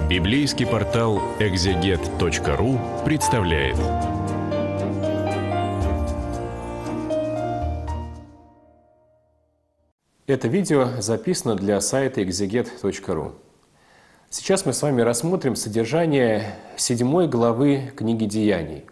Библейский портал экзегет.ру представляет. Это видео записано для сайта экзегет.ру. Сейчас мы с вами рассмотрим содержание 7 главы книги «Деяний».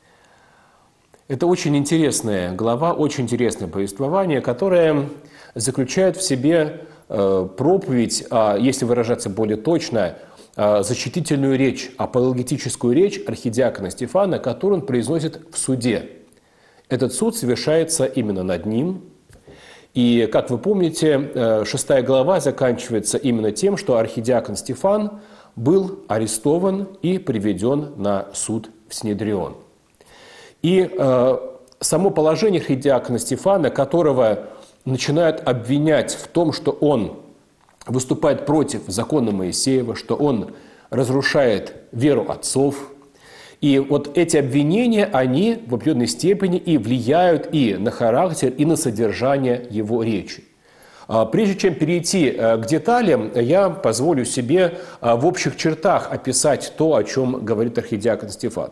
Это очень интересная глава, очень интересное повествование, которое заключает в себе проповедь, если выражаться более точно, защитительную речь, апологетическую речь архидиакона Стефана, которую он произносит в суде. Этот суд совершается именно над ним. И, как вы помните, 6 глава заканчивается именно тем, что архидиакон Стефан был арестован и приведен на суд в Синедрион. И само положение архидиакона Стефана, которого начинают обвинять в том, что он выступает против закона Моисеева, что он разрушает веру отцов. И вот эти обвинения, они в определенной степени и влияют и на характер, и на содержание его речи. Прежде чем перейти к деталям, я позволю себе в общих чертах описать то, о чем говорит архидиакон Стефан.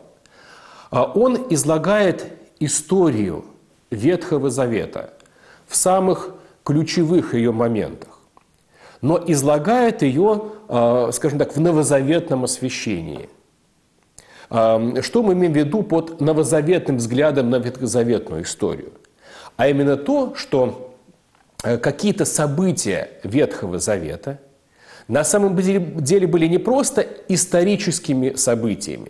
Он излагает историю Ветхого Завета в самых ключевых ее моментах, но излагает ее, скажем так, в новозаветном освящении. Что мы имеем в виду под новозаветным взглядом на ветхозаветную историю? А именно то, что какие-то события Ветхого Завета на самом деле были не просто историческими событиями,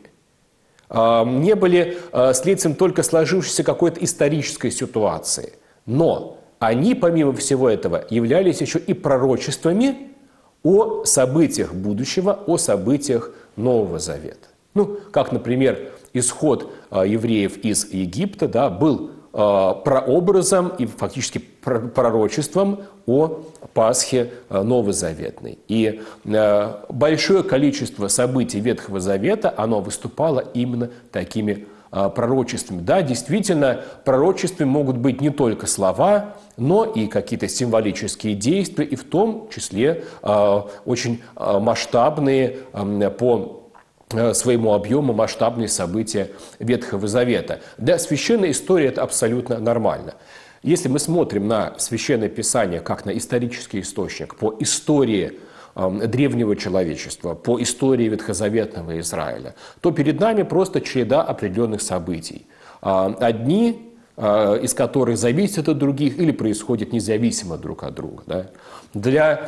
не были следствием только сложившейся какой-то исторической ситуации, но они, помимо всего этого, являлись еще и пророчествами о событиях будущего, о событиях Нового Завета. Ну, как, например, исход евреев из Египта, да, был прообразом и фактически пророчеством о Пасхе новозаветной. И большое количество событий Ветхого Завета, оно выступало именно такими пророчествами. Да, действительно, пророчествами могут быть не только слова, но и какие-то символические действия, и в том числе очень масштабные по своему объему масштабные события Ветхого Завета. Для священной истории это абсолютно нормально. Если мы смотрим на Священное Писание как на исторический источник по истории древнего человечества, по истории ветхозаветного Израиля, то перед нами просто череда определенных событий. Одни из которых зависят от других или происходят независимо друг от друга. Да? Для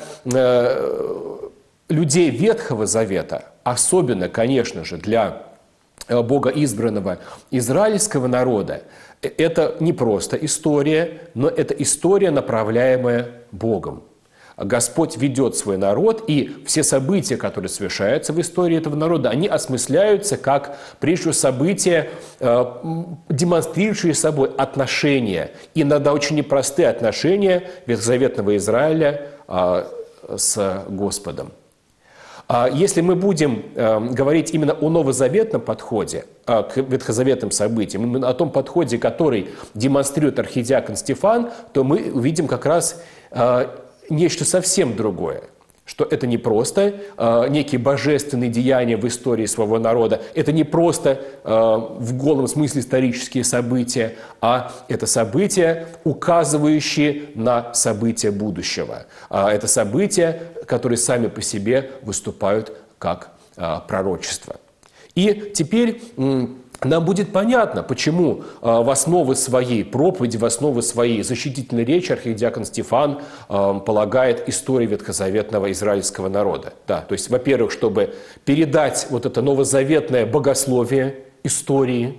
людей Ветхого Завета, особенно, конечно же, для богоизбранного израильского народа, это не просто история, но это история, направляемая Богом. Господь ведет свой народ, и все события, которые совершаются в истории этого народа, они осмысляются как, прежде всего, события, демонстрирующие собой отношения, иногда очень непростые отношения ветхозаветного Израиля с Господом. Если мы будем говорить именно о новозаветном подходе к ветхозаветным событиям, именно о том подходе, который демонстрирует архидиакон Стефан, то мы увидим как раз нечто совсем другое, что это не просто некие божественные деяния в истории своего народа, это не просто в голом смысле исторические события, а это события, указывающие на события будущего. Это события, которые сами по себе выступают как пророчество. И теперь нам будет понятно, почему в основу своей проповеди, в основу своей защитительной речи архидиакон Стефан полагает историю ветхозаветного израильского народа. Да, то есть, во-первых, чтобы передать вот это новозаветное богословие истории.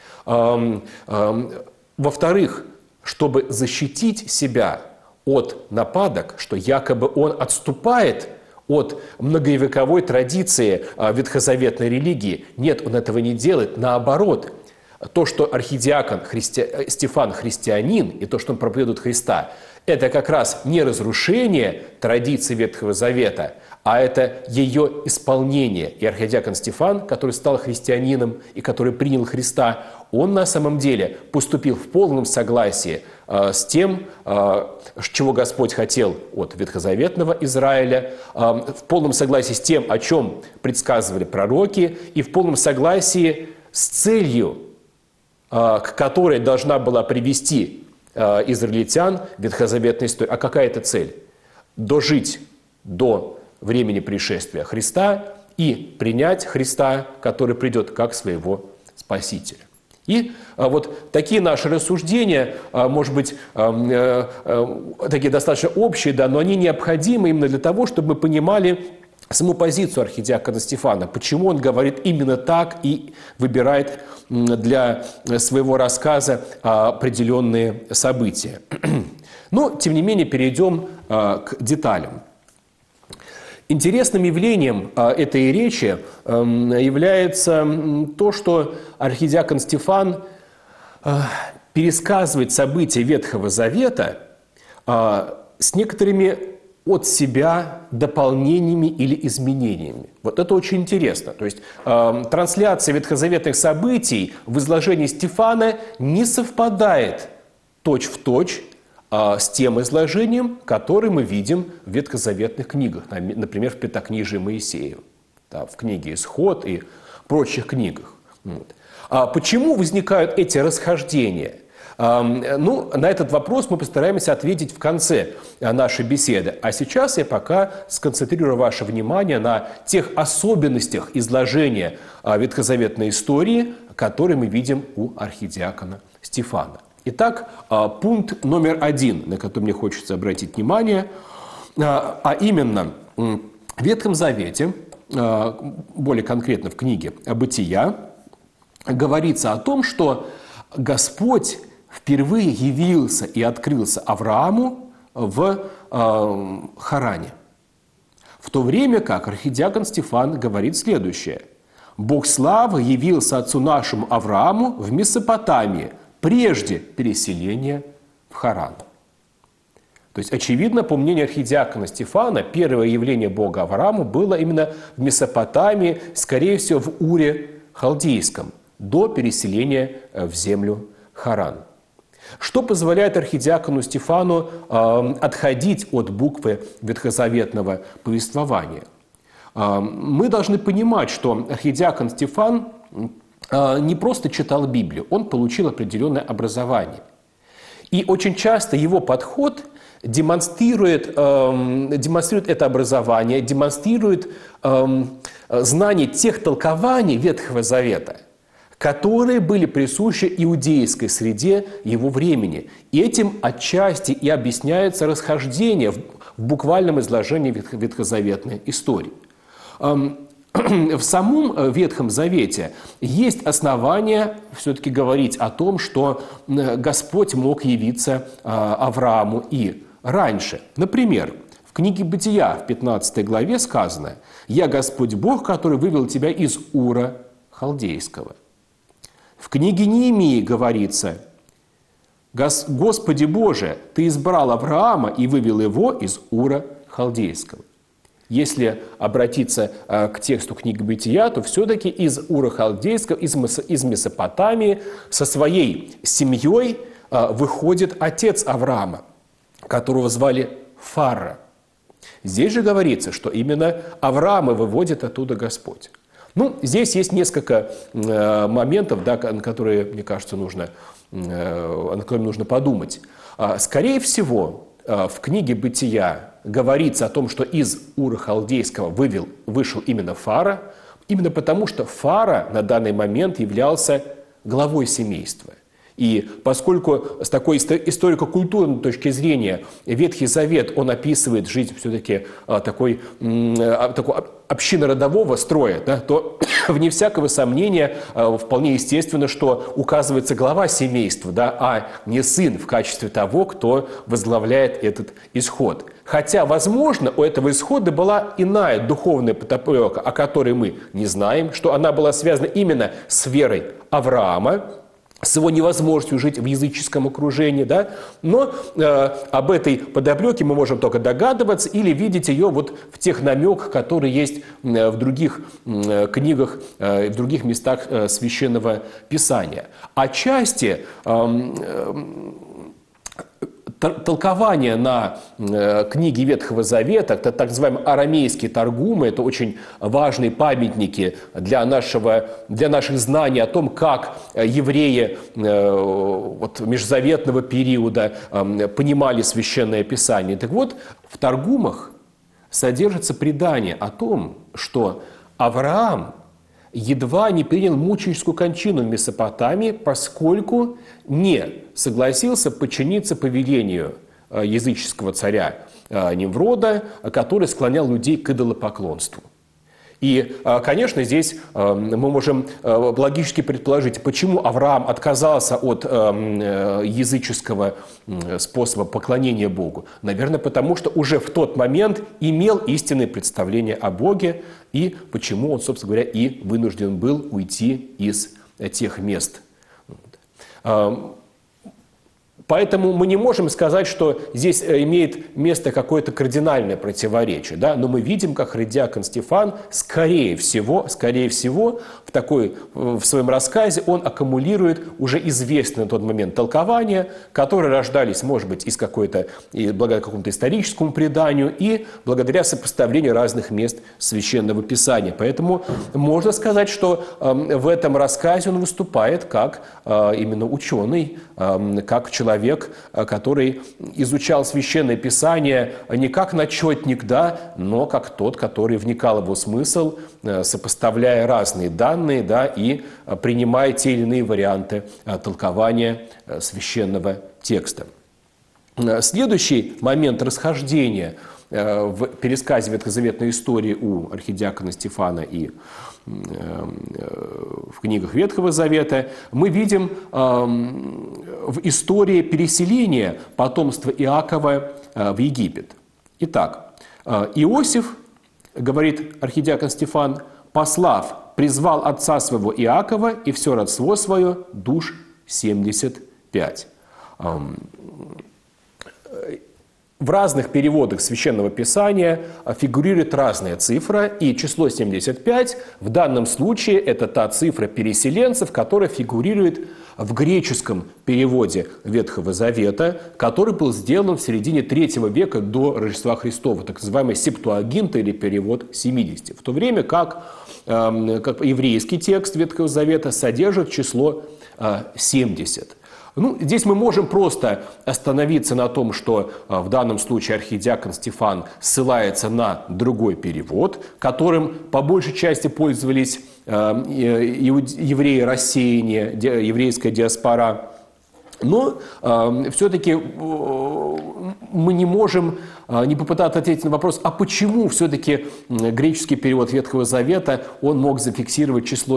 Во-вторых, чтобы защитить себя от нападок, что якобы он отступает от многовековой традиции ветхозаветной религии. Нет, он этого не делает. Наоборот, то, что архидиакон Стефан христианин, и то, что он проповедует Христа, это как раз не разрушение традиции Ветхого Завета, а это ее исполнение. И архидиакон Стефан, который стал христианином и который принял Христа, он на самом деле поступил в полном согласии с тем, чего Господь хотел от ветхозаветного Израиля, в полном согласии с тем, о чем предсказывали пророки, и в полном согласии с целью, к которой должна была привести израильтян ветхозаветная история. А какая это цель? Дожить до времени пришествия Христа и принять Христа, который придет как своего Спасителя. И вот такие наши рассуждения, может быть, такие достаточно общие, да, но они необходимы именно для того, чтобы мы понимали саму позицию архидиакона Стефана, почему он говорит именно так и выбирает для своего рассказа определенные события. Но, тем не менее, перейдем к деталям. Интересным явлением этой речи является то, что архидиакон Стефан пересказывает события Ветхого Завета с некоторыми от себя дополнениями или изменениями. Вот это очень интересно. То есть трансляция ветхозаветных событий в изложении Стефана не совпадает точь-в-точь с тем изложением, которое мы видим в ветхозаветных книгах, например, в Пятикнижии Моисея, да, в книге «Исход» и прочих книгах. Вот. Почему возникают эти расхождения? Ну, на этот вопрос мы постараемся ответить в конце нашей беседы. А сейчас я пока сконцентрирую ваше внимание на тех особенностях изложения ветхозаветной истории, которые мы видим у архидиакона Стефана. Итак, пункт номер 1, на который мне хочется обратить внимание, а именно в Ветхом Завете, более конкретно в книге «Бытия», говорится о том, что Господь впервые явился и открылся Аврааму в Харане. В то время как архидиакон Стефан говорит следующее. «Бог славы явился отцу нашему Аврааму в Месопотамии, прежде переселения в Харан». То есть, очевидно, по мнению архидиакона Стефана, первое явление Бога Аврааму было именно в Месопотамии, скорее всего, в Уре Халдейском, до переселения в землю Харан. Что позволяет архидиакону Стефану отходить от буквы ветхозаветного повествования? Мы должны понимать, что архидиакон Стефан не просто читал Библию, он получил определенное образование. И очень часто его подход демонстрирует это образование, демонстрирует знание тех толкований Ветхого Завета, которые были присущи иудейской среде его времени. И этим отчасти и объясняется расхождение в буквальном изложении ветхозаветной истории. В самом Ветхом Завете есть основания все-таки говорить о том, что Господь мог явиться Аврааму и раньше. Например, в книге «Бытия» в 15 главе сказано: «Я Господь Бог, который вывел тебя из Ура Халдейского». В книге Неемии говорится: «Господи Боже, Ты избрал Авраама и вывел его из Ура Халдейского». Если обратиться к тексту книги «Бытия», то все-таки из Ура Халдейского, из Месопотамии со своей семьей выходит отец Авраама, которого звали Фара. Здесь же говорится, что именно Авраама выводит оттуда Господь. Ну, здесь есть несколько моментов, да, на которые, мне кажется, нужно подумать. Скорее всего, в книге «Бытия» говорится о том, что из Ура Халдейского вышел именно Фара, именно потому что Фара на данный момент являлся главой семейства. И поскольку с такой историко-культурной точки зрения Ветхий Завет, он описывает жизнь все-таки такой общинно-родового строя, да, то вне всякого сомнения вполне естественно, что указывается глава семейства, да, а не сын в качестве того, кто возглавляет этот исход. Хотя, возможно, у этого исхода была иная духовная подоплека, о которой мы не знаем, что она была связана именно с верой Авраама, с его невозможностью жить в языческом окружении, да? Но об этой подоплеке мы можем только догадываться или видеть ее вот в тех намеках, которые есть в других книгах, в других местах Священного Писания. Отчасти толкование на книги Ветхого Завета, так называемые арамейские таргумы, это очень важные памятники для наших знаний о том, как евреи межзаветного периода понимали Священное Писание. Так вот, в таргумах содержится предание о том, что Авраам едва не принял мученическую кончину в Месопотамии, поскольку не согласился подчиниться повелению языческого царя Nimрода, который склонял людей к идолопоклонству. И, конечно, здесь мы можем логически предположить, почему Авраам отказался от языческого способа поклонения Богу. Наверное, потому что уже в тот момент имел истинное представление о Боге, и почему он, собственно говоря, и вынужден был уйти из тех мест. Поэтому мы не можем сказать, что здесь имеет место какое-то кардинальное противоречие, да? Но мы видим, как архидиакон Стефан, скорее всего, в своем рассказе он аккумулирует уже известные на тот момент толкования, которые рождались, может быть, благодаря какому-то историческому преданию и благодаря сопоставлению разных мест Священного Писания. Поэтому можно сказать, что в этом рассказе он выступает как именно ученый, как человек, который изучал Священное Писание не как начетник, да, но как тот, который вникал в его смысл, сопоставляя разные данные, да, и принимая те или иные варианты толкования священного текста. Следующий момент расхождения в пересказе ветхозаветной истории у архидиакона Стефана и в книгах Ветхого Завета мы видим в истории переселения потомства Иакова в Египет. Итак, Иосиф, говорит архидиакон Стефан, послав, призвал отца своего Иакова и все родство свое, душ 75. В разных переводах Священного Писания фигурирует разная цифра, и число 75 в данном случае это та цифра переселенцев, которая фигурирует в греческом переводе Ветхого Завета, который был сделан в середине III века до Рождества Христова, так называемый Септуагинта или перевод 70. В то время как еврейский текст Ветхого Завета содержит число 70. Здесь мы можем просто остановиться на том, что в данном случае архидиакон Стефан ссылается на другой перевод, которым по большей части пользовались евреи рассеяния, еврейская диаспора. Но все-таки мы не можем не попытаться ответить на вопрос, а почему все-таки греческий перевод Ветхого Завета он мог зафиксировать число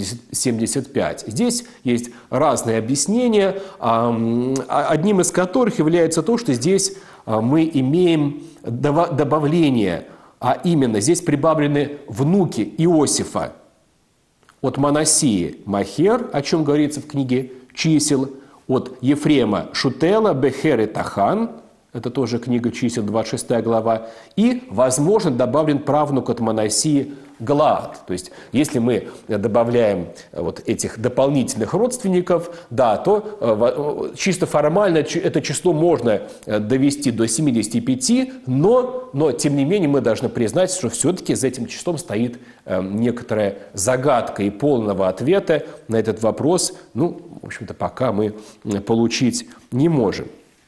75. Здесь есть разные объяснения, одним из которых является то, что здесь мы имеем добавление, а именно здесь прибавлены внуки Иосифа от Манассии Махер, о чем говорится в книге «Чисел», от Ефрема Шутела, Бехер и Тахан, это тоже книга «Чисел», 26 глава, и, возможно, добавлен правнук от Манассии Галаад. То есть, если мы добавляем вот этих дополнительных родственников, да, то чисто формально это число можно довести до 75, но тем не менее мы должны признать, что все-таки за этим числом стоит некоторая загадка, и полного ответа на этот вопрос, в общем-то, пока мы получить не можем.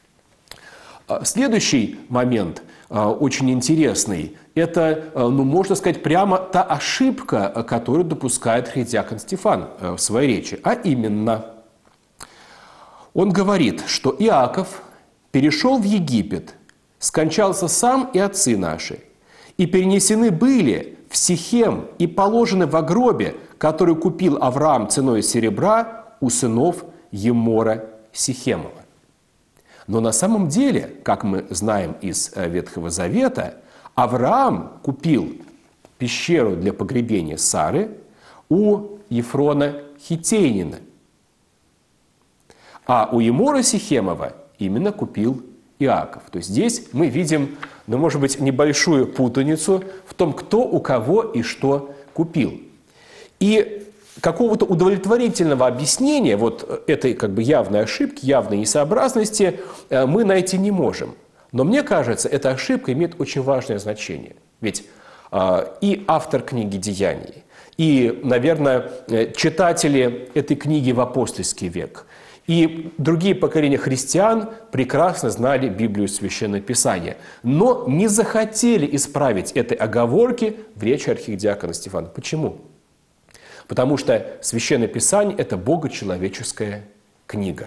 Следующий момент очень интересный. Это, можно сказать, прямо та ошибка, которую допускает архидиакон Стефан в своей речи. А именно, он говорит, что Иаков перешел в Египет, скончался сам и отцы наши, и перенесены были в Сихем и положены во гробе, который купил Авраам ценой серебра у сынов Емора Сихемова. Но на самом деле, как мы знаем из Ветхого Завета, Авраам купил пещеру для погребения Сары у Ефрона Хитейнина, а у Емора Сихемова именно купил Иаков. То есть здесь мы видим, может быть, небольшую путаницу в том, кто у кого и что купил. И какого-то удовлетворительного объяснения вот этой как бы явной ошибки, явной несообразности мы найти не можем. Но мне кажется, эта ошибка имеет очень важное значение. Ведь и автор книги «Деяний», и, наверное, читатели этой книги в апостольский век, и другие поколения христиан прекрасно знали Библию и Священное Писание, но не захотели исправить этой оговорки в речи архидиакона Стефана. Почему? Потому что Священное Писание – это богочеловеческая книга.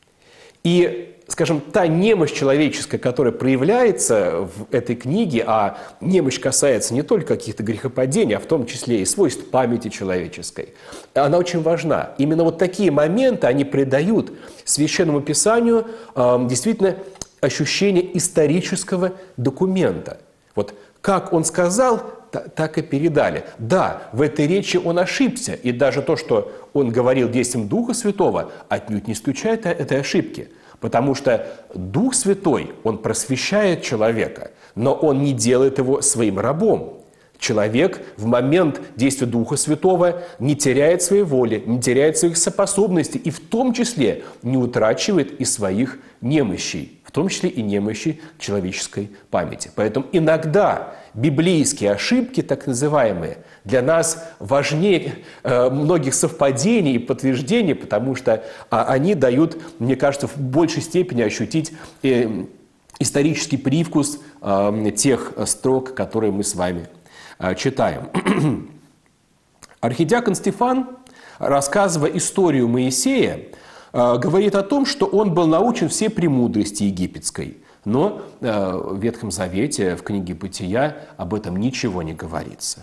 И, скажем, та немощь человеческая, которая проявляется в этой книге, а немощь касается не только каких-то грехопадений, а в том числе и свойств памяти человеческой, она очень важна. Именно вот такие моменты, они придают Священному Писанию действительно ощущение исторического документа. Вот как он сказал, так и передали. Да, в этой речи он ошибся, и даже то, что он говорил действием Духа Святого, отнюдь не исключает этой ошибки. Потому что Дух Святой, он просвещает человека, но он не делает его своим рабом. Человек в момент действия Духа Святого не теряет своей воли, не теряет своих способностей и в том числе не утрачивает и своих немощей, в том числе и немощи человеческой памяти. Поэтому иногда библейские ошибки, так называемые, для нас важнее многих совпадений и подтверждений, потому что они дают, мне кажется, в большей степени ощутить исторический привкус тех строк, которые мы с вами читаем. Архидиакон Стефан, рассказывая историю Моисея, говорит о том, что он был научен всей премудрости египетской. Но в Ветхом Завете, в книге «Бытия» об этом ничего не говорится.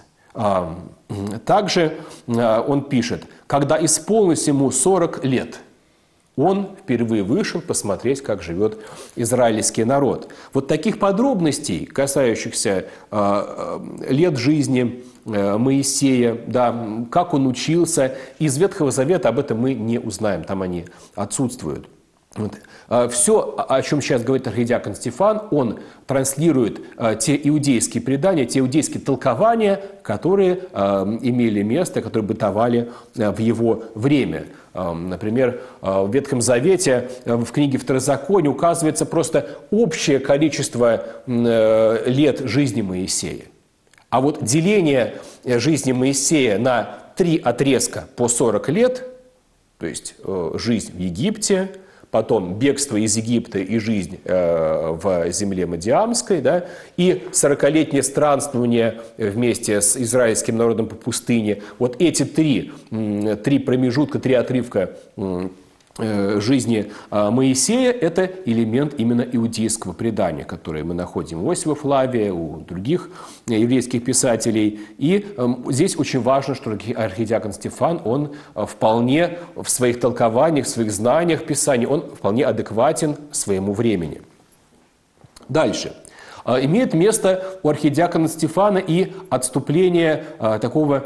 Также он пишет: «Когда исполнилось ему 40 лет, он впервые вышел посмотреть, как живет израильский народ». Вот таких подробностей, касающихся лет жизни Моисея, да, как он учился, из Ветхого Завета об этом мы не узнаем, там они отсутствуют. Вот. Все, о чем сейчас говорит архидиакон Стефан, он транслирует те иудейские предания, те иудейские толкования, которые имели место, которые бытовали в его время. Например, в Ветхом Завете, в книге Второзакония указывается просто общее количество лет жизни Моисея. А вот деление жизни Моисея на 3 отрезка по 40 лет, то есть жизнь в Египте, потом бегство из Египта и жизнь в земле Мадиамской, да, и 40-летнее странствование вместе с израильским народом по пустыне. Вот эти три промежутка, 3 отрывка жизни Моисея – это элемент именно иудейского предания, которое мы находим у Иосифа Флавия, у других еврейских писателей. И здесь очень важно, что архидиакон Стефан, он вполне в своих толкованиях, в своих знаниях Писания, он вполне адекватен своему времени. Дальше. Имеет место у архидиакона Стефана и отступление такого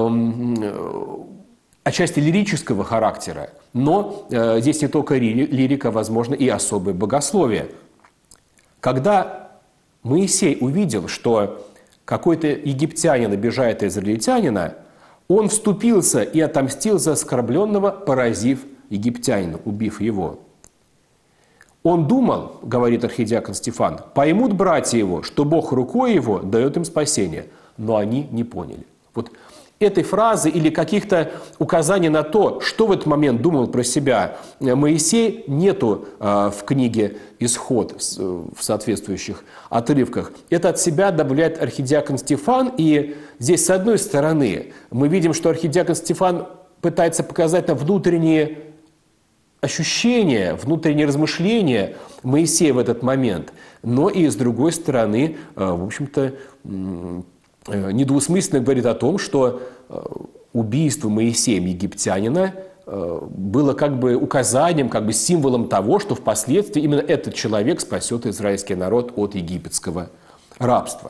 отчасти лирического характера, но здесь не только лирика, возможно, и особое богословие. Когда Моисей увидел, что какой-то египтянин обижает израильтянина, он вступился и отомстил за оскорбленного, поразив египтянина, убив его. Он думал, говорит архидиакон Стефан, поймут братья его, что Бог рукой его дает им спасение, но они не поняли. Вот этой фразы или каких-то указаний на то, что в этот момент думал про себя Моисей, нету в книге «Исход» в соответствующих отрывках. Это от себя добавляет архидиакон Стефан. И здесь, с одной стороны, мы видим, что архидиакон Стефан пытается показать нам внутренние ощущения, внутренние размышления Моисея в этот момент. Но и с другой стороны, в общем-то, недвусмысленно говорит о том, что убийство Моисеем египтянина было как бы указанием, как бы символом того, что впоследствии именно этот человек спасет израильский народ от египетского рабства.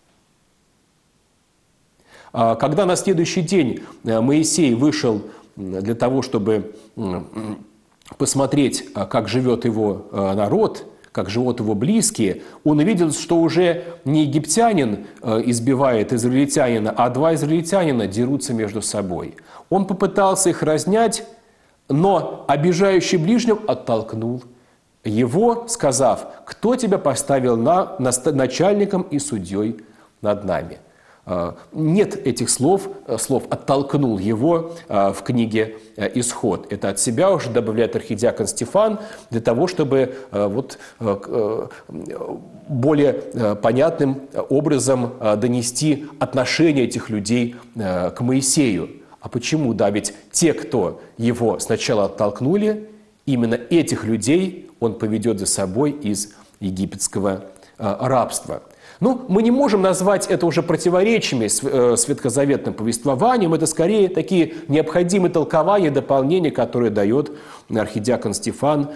Когда на следующий день Моисей вышел для того, чтобы посмотреть, как живет его народ, как живут его близкие, он увидел, что уже не египтянин избивает израильтянина, а два израильтянина дерутся между собой. Он попытался их разнять, но обижающий ближнего оттолкнул его, сказав: «Кто тебя поставил начальником и судьей над нами?» Нет этих слов «оттолкнул его» в книге «Исход». Это от себя уже добавляет архидиакон Стефан для того, чтобы более понятным образом донести отношение этих людей к Моисею. А почему? Да, ведь те, кто его сначала оттолкнули, именно этих людей он поведет за собой из египетского рабства. Ну, мы не можем назвать это уже противоречиями с ветхозаветным повествованием. Это скорее такие необходимые толкования, дополнения, которые дает архидиакон Стефан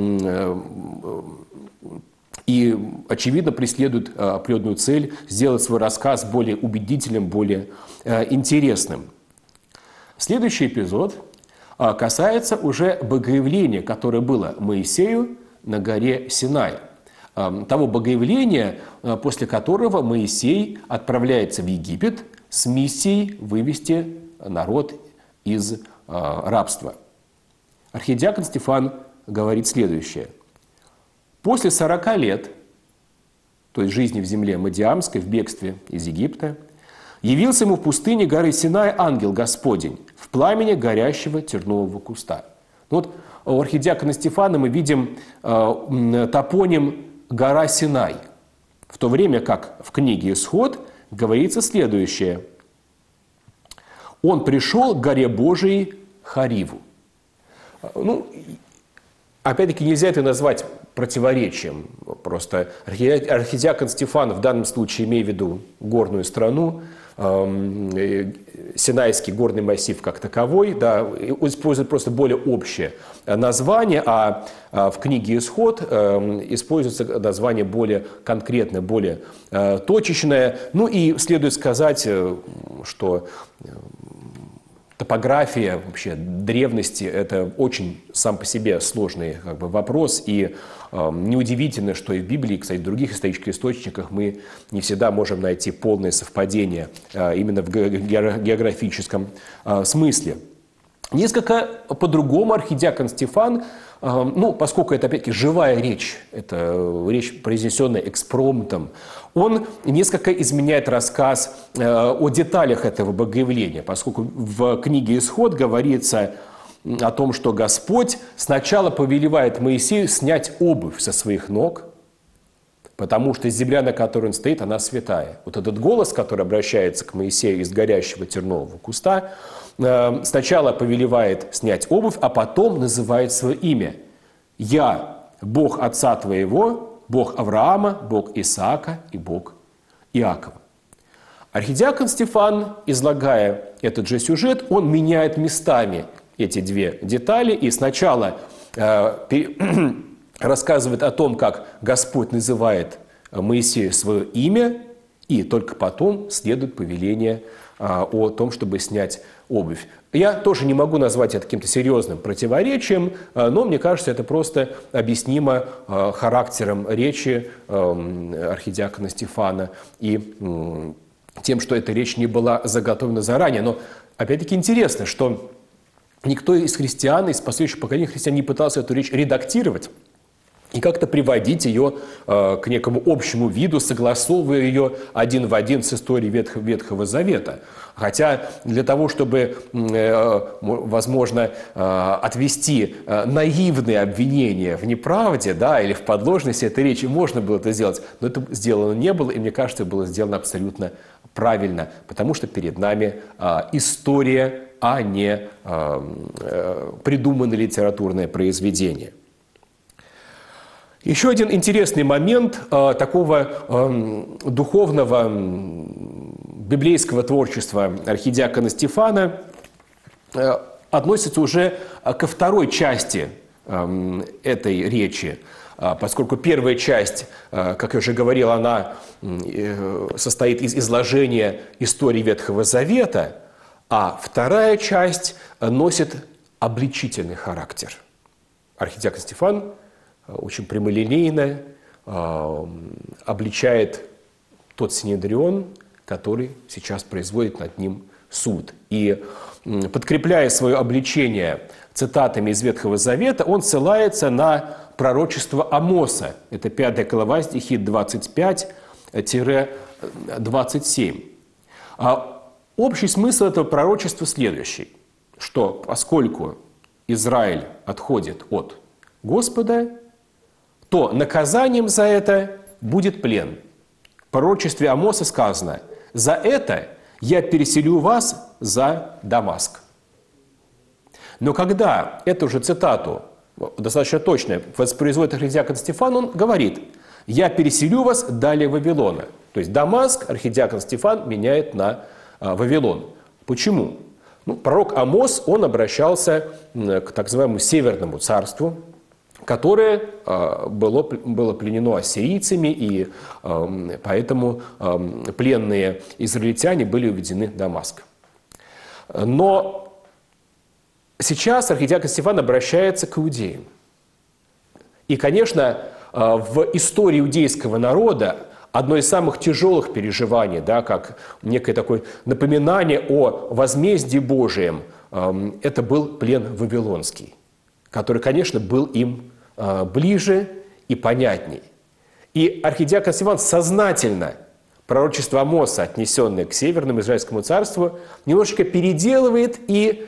и, очевидно, преследует определенную цель сделать свой рассказ более убедительным, более интересным. Следующий эпизод касается уже богоявления, которое было Моисею на горе Синай. Того богоявления, после которого Моисей отправляется в Египет с миссией вывести народ из рабства. Архидиакон Стефан говорит следующее. После 40 лет, то есть жизни в земле Мадиамской, в бегстве из Египта, явился ему в пустыне горы Синай ангел Господень в пламени горящего тернового куста. Вот у архидиакона Стефана мы видим топоним «гора Синай», в то время как в книге «Исход» говорится следующее. «Он пришел к горе Божией Хариву». Ну, опять-таки нельзя это назвать противоречием. Просто архидиакон Стефан в данном случае, имея в виду горную страну, Синайский горный массив как таковой, да, использует просто более общее название, а в книге «Исход» используется название более конкретное, более точечное. Ну и следует сказать, что топография вообще древности – это очень сам по себе сложный вопрос, и неудивительно, что и в Библии, кстати, в других исторических источниках мы не всегда можем найти полное совпадение именно в географическом смысле. Несколько по-другому архидиакон Стефан, поскольку это, опять-таки, живая речь, это речь, произнесенная экспромтом, он несколько изменяет рассказ о деталях этого богоявления, поскольку в книге «Исход» говорится о том, что Господь сначала повелевает Моисею снять обувь со своих ног, потому что земля, на которой он стоит, она святая. Вот этот голос, который обращается к Моисею из горящего тернового куста, сначала повелевает снять обувь, а потом называет свое имя. «Я, Бог отца твоего, Бог Авраама, Бог Исаака и Бог Иакова». Архидиакон Стефан, излагая этот же сюжет, он меняет местами эти две детали и сначала рассказывает о том, как Господь называет Моисею свое имя, и только потом следует повеление о том, чтобы снять обувь. Я тоже не могу назвать это каким-то серьезным противоречием, но мне кажется, это просто объяснимо характером речи архидиакона Стефана и тем, что эта речь не была заготовлена заранее. Но опять-таки интересно, что никто из христиан, из последующих поколений христиан не пытался эту речь редактировать и как-то приводить ее к некому общему виду, согласовывая ее один в один с историей Ветхого Завета. Хотя для того, чтобы, возможно, отвести наивные обвинения в неправде, да, или в подложности этой речи, можно было это сделать, но это сделано не было, и мне кажется, было сделано абсолютно правильно, потому что перед нами история, а не придуманное литературное произведение. Еще один интересный момент такого духовного библейского творчества архидиакона Стефана относится уже ко второй части этой речи, поскольку первая часть, как я уже говорил, она состоит из изложения истории Ветхого Завета, а вторая часть носит обличительный характер. Архидиакон Стефан очень прямолинейно обличает тот Синедрион, который сейчас производит над ним суд. И подкрепляя свое обличение цитатами из Ветхого Завета, он ссылается на пророчество Амоса. Это 5 глава, стихи 25-27. Общий смысл этого пророчества следующий, что поскольку Израиль отходит от Господа, то наказанием за это будет плен. В пророчестве Амоса сказано: «За это я переселю вас за Дамаск». Но когда эту же цитату, достаточно точно, воспроизводит архидиакон Стефан, он говорит: «Я переселю вас далее Вавилона». То есть Дамаск архидиакон Стефан меняет на Вавилон. Почему? Пророк Амос, он обращался к так называемому Северному царству, которое было пленено ассирийцами, и поэтому пленные израильтяне были уведены в Дамаск. Но сейчас архидиакон Стефан обращается к иудеям. И, конечно, в истории иудейского народа одно из самых тяжелых переживаний, да, как некое такое напоминание о возмездии Божием, это был плен вавилонский, который, конечно, был им ближе и понятней. И архидиакон Стефан сознательно пророчество Амоса, отнесенное к Северному Израильскому царству, немножечко переделывает и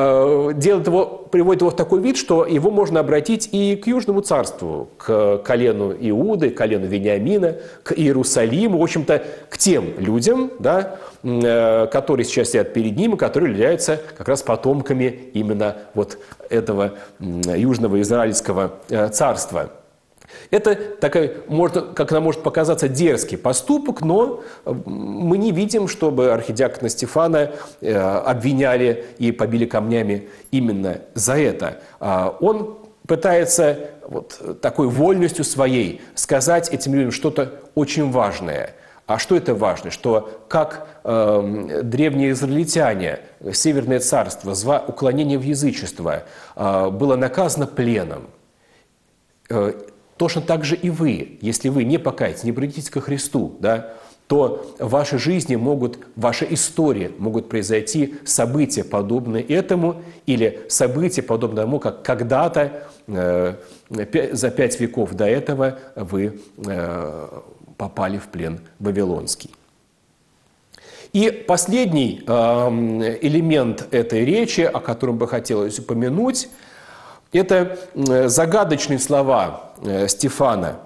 приводит его в такой вид, что его можно обратить и к Южному царству, к колену Иуды, к колену Вениамина, к Иерусалиму, в общем-то, к тем людям, да, которые сейчас стоят перед ним, и которые являются как раз потомками именно вот этого Южного Израильского царства. Это такой, как нам может показаться, дерзкий поступок, но мы не видим, чтобы архидиакона Стефана обвиняли и побили камнями именно за это. Он пытается вот такой вольностью своей сказать этим людям что-то очень важное. А что это важно? Что как древние израильтяне, Северное царство, за уклонение в язычество было наказано пленом, точно так же и вы, если вы не покаетесь, не обратитесь ко Христу, да, то в вашей жизни в вашей истории могут произойти события, подобные этому, или события, подобные тому, как когда-то, за 5 веков до этого, вы попали в плен вавилонский. И последний элемент этой речи, о котором бы хотелось упомянуть, это загадочные слова Стефана.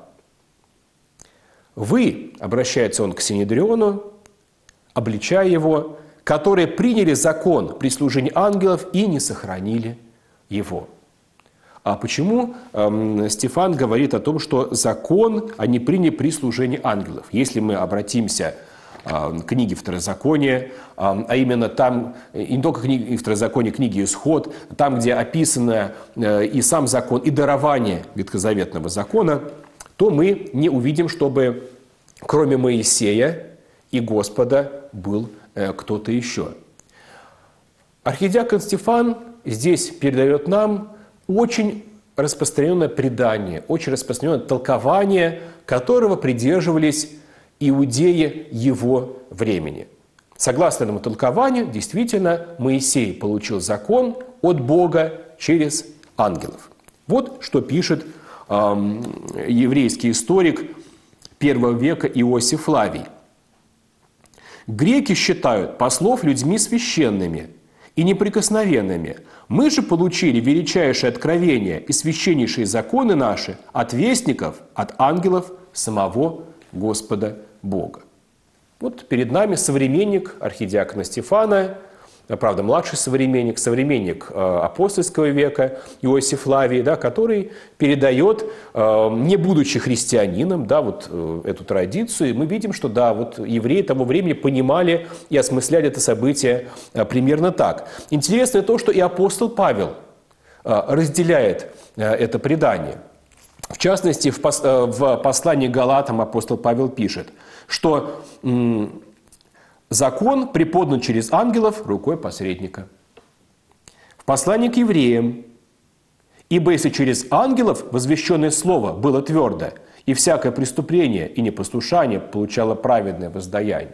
«Вы», обращается он к Синедриону, обличая его, «которые приняли закон при служении ангелов и не сохранили его». А почему Стефан говорит о том, что закон они приняли при служении ангелов? Если мы обратимся к книге Второзакония, а именно там, и не только книги Второзакония, книги Исход, там, где описано и сам закон, и дарование ветхозаветного закона, то мы не увидим, чтобы кроме Моисея и Господа был кто-то еще. Архидиакон Стефан здесь передает нам очень распространенное предание, очень распространенное толкование, которого придерживались иудеи его времени. Согласно этому толкованию, действительно, Моисей получил закон от Бога через ангелов. Вот что пишет еврейский историк I века Иосиф Флавий. «Греки считают послов людьми священными и неприкосновенными. Мы же получили величайшее откровение и священнейшие законы наши от вестников, от ангелов самого Господа Бога». Вот перед нами современник архидиакона Стефана, правда, младший современник апостольского века Иосиф Флавий, да, который передает, не будучи христианином, да, вот эту традицию. И мы видим, что да, вот евреи того времени понимали и осмысляли это событие примерно так. Интересно то, что и апостол Павел разделяет это предание. В частности, в послании к Галатам апостол Павел пишет, что закон преподан через ангелов рукой посредника. В послании к евреям Ибо если через ангелов возвещенное слово было твердо, и всякое преступление и непослушание получало праведное воздаяние».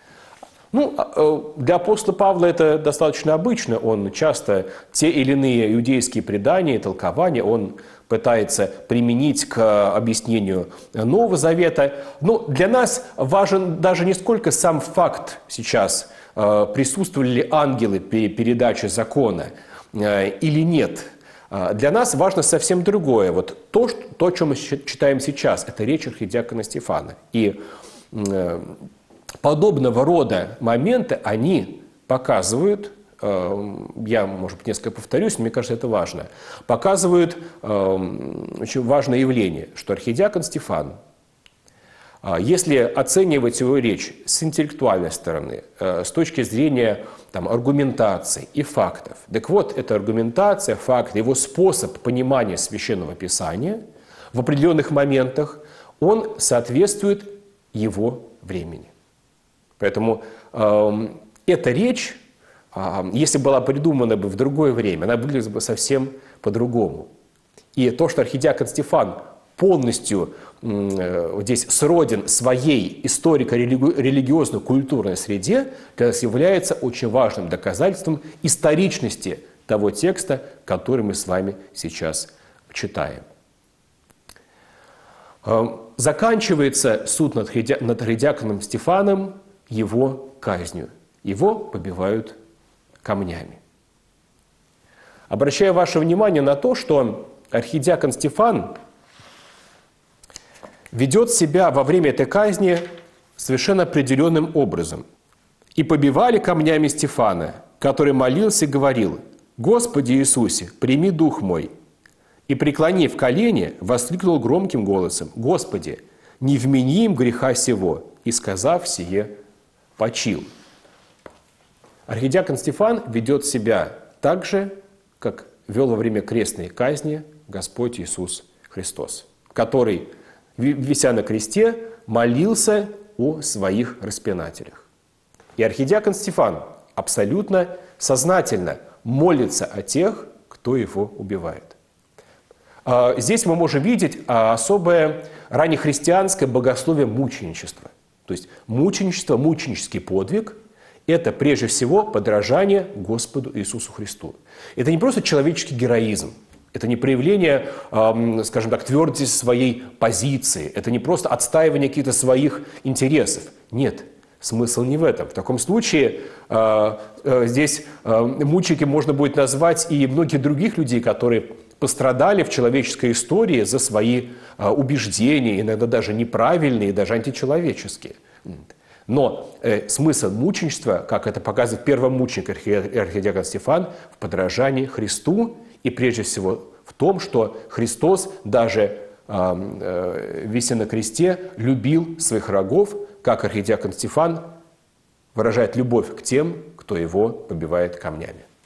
Для апостола Павла это достаточно обычно. Он часто те или иные иудейские предания и толкования он пытается применить к объяснению Нового Завета. Но для нас важен даже не сколько сам факт сейчас, присутствовали ли ангелы при передаче закона или нет. Для нас важно совсем другое. Вот то, о чем мы читаем сейчас, это речь архидиакона Стефана. И подобного рода моменты, они показывают, я, может быть, несколько повторюсь, но мне кажется, это важно, показывают очень важное явление, что архидиакон Стефан, если оценивать его речь с интеллектуальной стороны, с точки зрения аргументации и фактов, так вот, эта аргументация, факты, его способ понимания Священного Писания в определенных моментах, он соответствует его времени. Поэтому эта речь, если была придумана бы в другое время, она выглядела бы совсем по-другому. И то, что архидиакон Стефан полностью здесь сроден своей историко-религиозно-культурной среде, как раз является очень важным доказательством историчности того текста, который мы с вами сейчас читаем. Заканчивается суд над архидиаконом Стефаном его казнью. Его побивают камнями. Обращаю ваше внимание на то, что архидиакон Стефан ведет себя во время этой казни совершенно определенным образом. «И побивали камнями Стефана, который молился и говорил: Господи Иисусе, прими дух мой. И, преклонив колени, воскликнул громким голосом: Господи, не вмени им греха сего. И, сказав сие, почил». Архидиакон Стефан ведет себя так же, как вел во время крестной казни Господь Иисус Христос, который, вися на кресте, молился о своих распинателях. И архидиакон Стефан абсолютно сознательно молится о тех, кто его убивает. Здесь мы можем видеть особое раннехристианское богословие мученичества. То есть мученичество, мученический подвиг – это прежде всего подражание Господу Иисусу Христу. Это не просто человеческий героизм, это не проявление, скажем так, твердости своей позиции, это не просто отстаивание каких-то своих интересов. Нет, смысл не в этом. В таком случае здесь мученики можно будет назвать и многих других людей, которые пострадали в человеческой истории за свои убеждения, иногда даже неправильные, даже античеловеческие. Но смысл мученичества, как это показывает первомученик архидиакон Стефан, в подражании Христу и прежде всего в том, что Христос даже вися на кресте любил своих врагов, как архидиакон Стефан выражает любовь к тем, кто его побивает камнями.